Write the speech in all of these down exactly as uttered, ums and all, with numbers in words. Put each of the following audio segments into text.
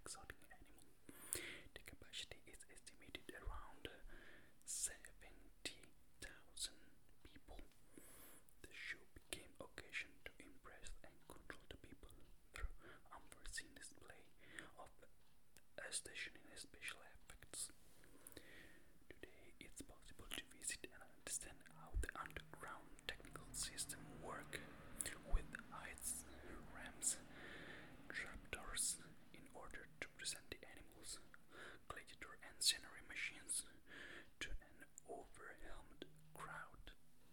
exotic animal. The capacity is estimated around seventy thousand people. The show became occasion to impress and control the people through unforeseen display of astonishing special effects. Today, it's possible to visit and understand how the underground technical system work with heights, ramps, trapdoors in order to present the animals, gladiator and scenery machines to an overwhelmed crowd.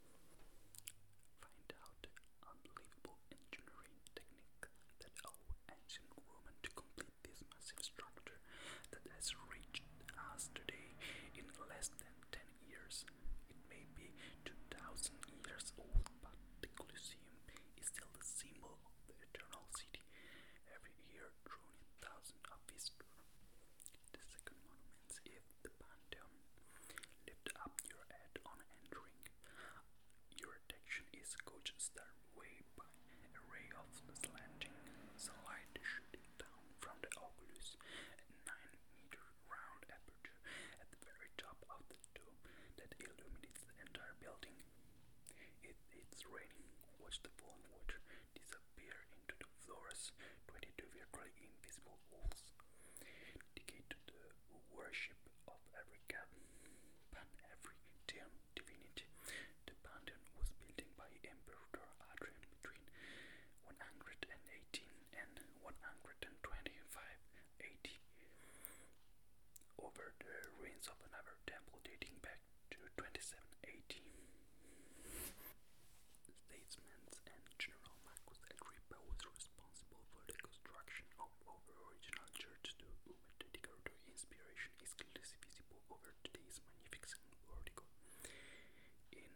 Find out the unbelievable engineering technique that allowed ancient Roman to complete this massive structure that has reached us today in less than ten years. It may be two thousand years old, but the Colosseum is still the symbol of the Eternal City. Every year, drawn in thousands of visitors. The second monument is the Pantheon. Lift up your head on entering. Your attention is caught starway by a ray of slanting sunlight shooting down from the oculus, a nine meter round aperture at the very top of the dome that illuminates the entire building. If it's raining, watch the falling water disappear into the floor's twenty-two virtually invisible walls. Dedicate to the worship of every god, pan every dim divinity. The Pantheon was built by Emperor Hadrian between one hundred eighteen and one hundred twenty-five A D over the ruins of another temple dating back to twenty-seven A D. Statesman and General Marcus Agrippa was responsible for the construction of our original church, to whom the decorative inspiration is clearly visible over today's magnificent portico. In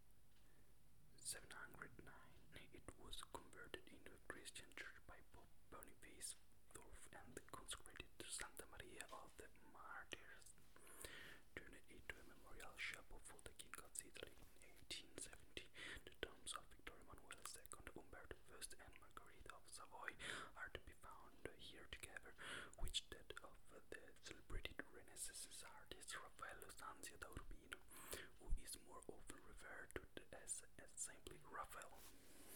seven hundred nine, it was converted into a Christian church by Pope Boniface the fourth and consecrated to Santa Maria of the Martyrs. Turned it into a memorial chapel for the King of Italy in eighteen seventy. The tombs of Victor Emmanuel the second, Umberto the first, and Margherita of Savoy are to be found here together, which that of the celebrated Renaissance artist Raffaello Sanzio da Urbino, who is more often referred to as, as simply Raphael.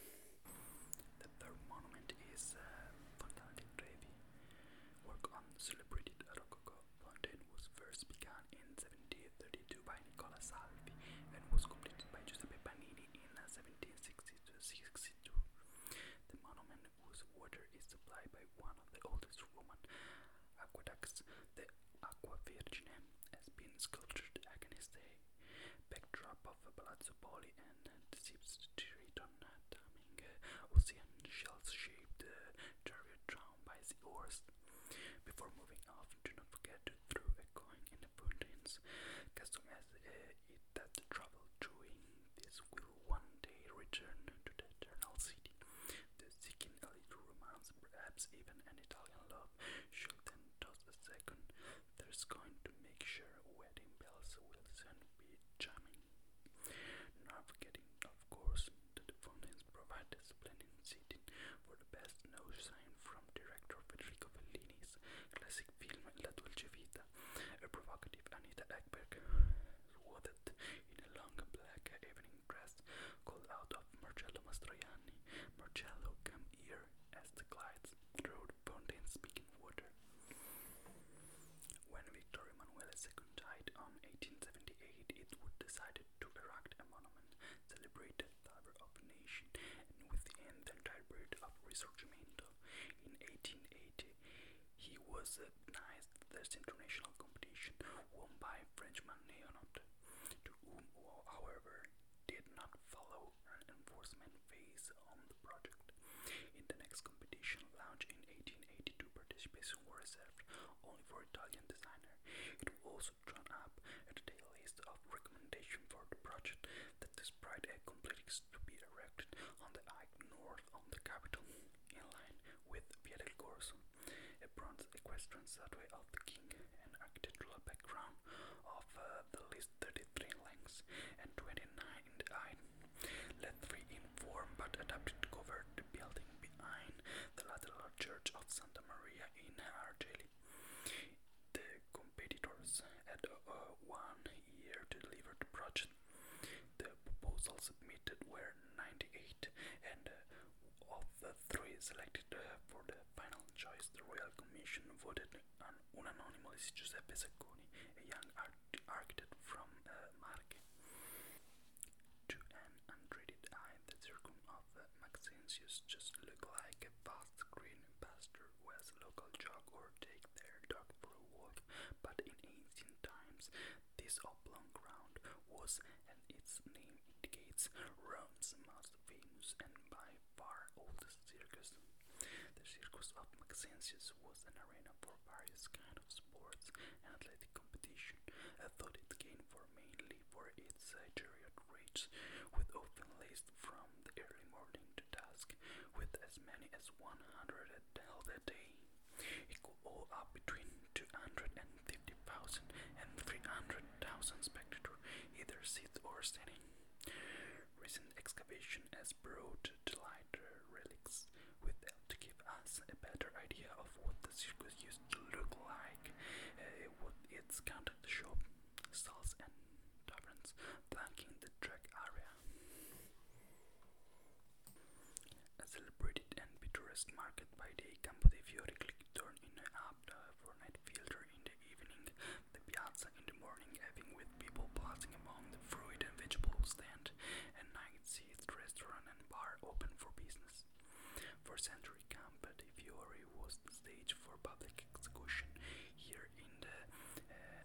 The third monument is uh, Fontana di Trevi. Work on the celebrated Rococo fountain was first begun in seventeen thirty-two by Nicola Salvi and was completed by Giuseppe Panini in uh, seventeen sixty-two. The monument, whose water is supplied by one of the oldest Roman aqueducts, the Aqua Vergine, has been sculptured against the backdrop of Palazzo Poli and depicts Triton damming ocean shells-shaped uh, chariot drawn by the oars. Before moving off, do not forget to throw a coin in the fountains. Custom as uh, it that travel during this will one day return to the Eternal City. The seeking a little romance, perhaps even an Italian love, should then toss a second. There's going to make sure wedding bells will soon be chiming. Not forgetting, of course, that the fountains provide a splendid seating for the best nose sign from director Federico Fellini's classic film La Dolce Vita. A provocative Anita Ekberg, swathed in a long black evening dress, called out of Marcello Mastroianni, "Marcello, come here," as the glides through the fountain's speaking water. When Victor Emmanuel the second died on eighteen seventy-eight, it was decided to erect a monument, celebrate the Father of a Nation, and within the entire period of Risorgimento. In eighteen eighty, he was recognized as international competition won by Frenchman Leonard, to whom, however, did not follow an enforcement phase on the project. In the next competition, launched in eighteen eighty-two, participation were reserved only for Italian designer. It was also drawn up a detailed list of recommendations for the project that described a complex to be erected on the height north of the capital, in line with Via del Corso, a bronze equestrian statue of the king, an architectural background of uh, the list thirty-three lengths and twenty-nine in the height. Let three in form but adapted to cover the building behind the lateral church of Santa Maria in Argeli. selected uh, for the final choice, the Royal Commission voted on unanimously Giuseppe Sacconi, a young art- architect from uh, Marche. To an untreated eye, the circum of uh, Maxentius just looked like a vast green pasture where local jog or take their dog for a walk, but in ancient times this oblong ground was, and its name indicates, Rome's most famous and by far oldest circus. The Circus of Maxentius was an arena for various kinds of sports and athletic competition, though it gained for mainly for its uh, chariot race, with often laced from the early morning to dusk, with as many as one hundred held a day. It could hold up between two hundred fifty thousand and three hundred thousand spectators, either sit or standing. Recent excavation has brought to light uh, relics with help to give us a better idea of what the circus used to look like, uh, what its counted shop, stalls and taverns flanking the track area. A celebrated and picturesque market by day, Campo dei Fiori quickly turned into a hub uh, for night theater in the evening, the piazza in the morning having with people passing among the fruit and vegetable stand, and night seats, restaurant and bar open for business. For century, Campo dei Fiori was the stage for public execution. Here in the uh,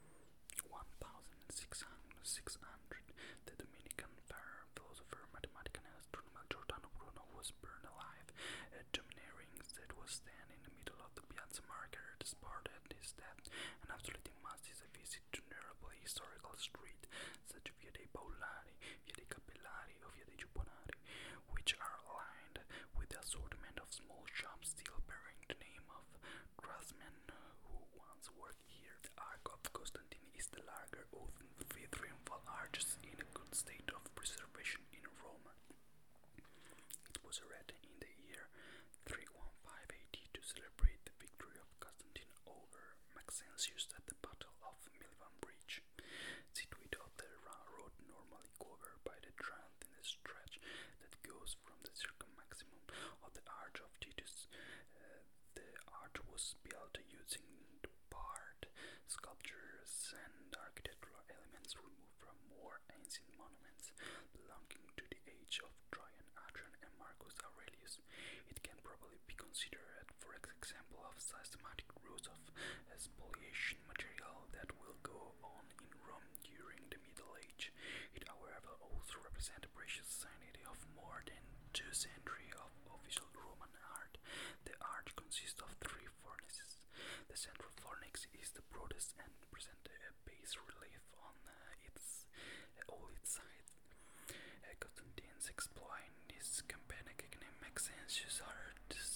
sixteen hundred, the Dominican philosopher, mathematician and astronomer Giordano Bruno was burned alive. A domineering that was standing in the middle of the Piazza Margherita disparted at his death, and absolutely must is a visit to nearby historical street, such as Via dei Paolari, Via dei Cappellari, or Via dei Giubbonari, which are lined with the assortment of small shops still bearing the name of craftsmen who once worked here. The Arch of Constantine is the larger of the three triumphal arches in a good state of preservation in Rome. It was erected in the year three fifteen A D to celebrate the victory of Constantine over Maxentius at the Battle of Milvian Bridge. Situate on the road normally covered by the Trent in the stretch that goes from the Circum Maximum of the Arch of Titus. Uh, the arch was built using the part sculptures and architectural elements removed from more ancient monuments belonging to the age of Trajan, Adrian, and Marcus Aurelius. It can probably be considered for example of systematic routes of spoliation material that will go on in Rome during the Middle Age. It, however, also represents a precious sanity of more than two centuries of official Roman art. The arch consists of three furnaces. The central furnace is the broadest and presents a bas relief on uh, its uh, all its sides. Uh, Constantine's exploit in this campaign against Maxentius are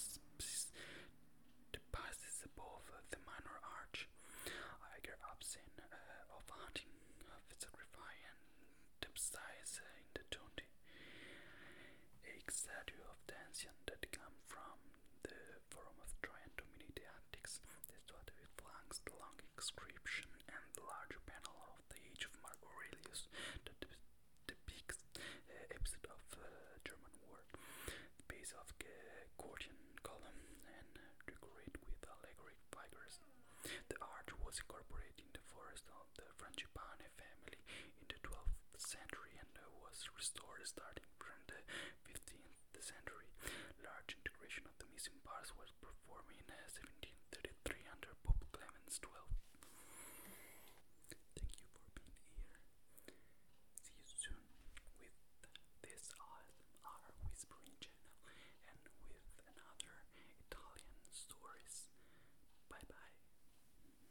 the passes above uh, the minor arch. Higher ups in uh, of hunting, of sacrifice and depths uh, in the tomb. A statue of the ancient that come from the Forum of Troy and dominate the antiques. The statue flanks the long inscription and the larger panel of the age of Mark Aurelius that depicts uh, episode of uh, German war. The base of the Gordian column and uh, decorated with allegoric figures. The arch was incorporated in the forest of the Frangipane family in the twelfth century and uh, was restored starting from the fifteenth century. Large integration of the